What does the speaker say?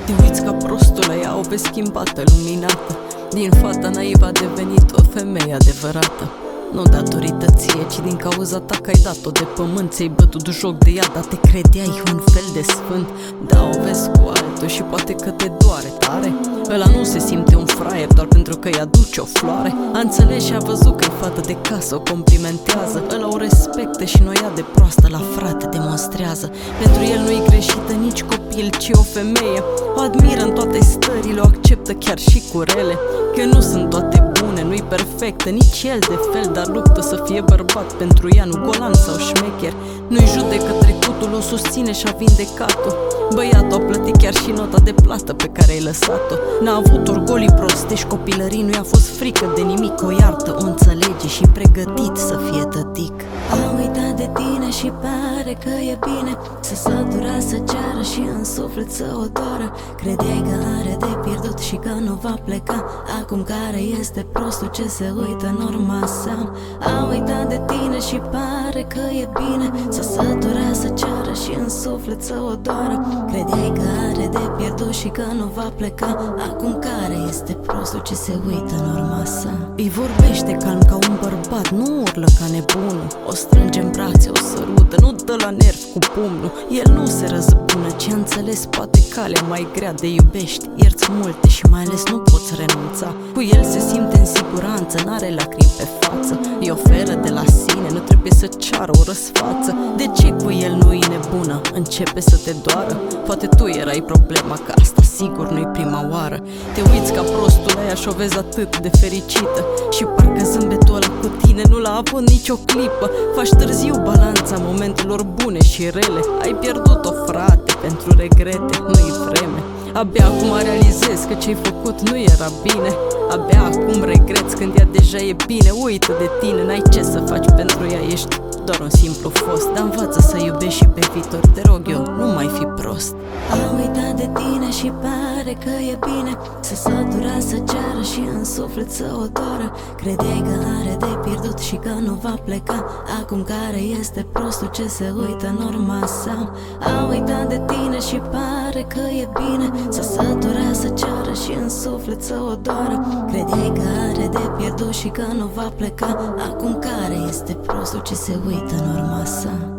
Te uiți ca prostul la ea, o vezi schimbată, luminată. Din fata naivă a devenit o femeie adevărată. Nu datorită ție, ci din cauza ta că ai dat-o de pământ. Ți-ai bătut joc de ea, dar te credeai un fel de sfânt. Da, o vezi cu altul și poate că te doare tare. Ăla nu se simte un fraier doar pentru că îi aduce o floare. A înțeles și a văzut că e fată de casă, o complimentează. Ăla o respectă și nu ia de proastă, la frate demonstrează. Pentru el nu-i greșită nici copil, ci o femeie. O admiră în toate stările, o acceptă chiar și cu rele. Că nu sunt toate bune, nu-i perfectă, nici el de fel, dar luptă să fie bărbat pentru ea, nu golan sau șmecher. Nu-i judecă trecutul, o susține și-a vindecat-o. Băiatul a plătit chiar și nota de plată pe care ai lăsat-o. N-a avut orgolii prostești, copilării, nu i-a fost frică de nimic. O iartă, o înțelege și pregătit să fie tătic. A uitat de tine și pare că e bine. Se sătura să ceară și în suflet să o doară. Credeai că are de pierdut și că nu va pleca. Acum care este prostul ce se uită în urma sa? A uitat de tine și pare că e bine. Se sătura să ceară și în suflet să o doară. Credeai că are de pierdut și că nu va pleca. Acum care este prostul ce se uită în urma sa? Îi vorbește calm ca un bărbat, nu urlă ca nebunul. O strânge în brațe, o sărută, nu dă la nervi cu pumnul. El nu se răzbună, ci a înțeles poate calea mai grea de iubești. Ierți multe și mai ales nu poți renunța. Cu el se simte în siguranță, n-are lacrimi pe față. Îi oferă de la sine, nu trebuie să ceară o răsfață. De ce cu el nu e nebună? Începe să te doară? Poate tu erai problema, că asta sigur nu-i prima oară. Te uiți ca prostul la ea și o vezi atât de fericită. Și parcă zâmbetul ăla cu tine nu l-a avut nicio clipă. Faci târziu balanța momentelor bune și rele. Ai pierdut-o, frate, pentru regrete, nu-i vreme. Abia acum realizezi că ce-ai făcut nu era bine. Abia acum regreți când ea deja e bine. Uită de tine, n-ai ce să faci pentru ea, ești doar un simplu fost. Dar învață să iubești și pe viitor, te rog eu, nu mai fi prost. A uitat de tine și pare că e bine. Se sătura să ceară și în suflet să o doară. Credeai că are de pierdut și că nu va pleca. Acum care este prostul ce se uită în urma sa? A uitat de tine și pare că e bine. Se sătura să ceară și în suflet să o doară. Credeai că are de pierdut și că nu va pleca. Acum care este prostul ce se uită în urma sa?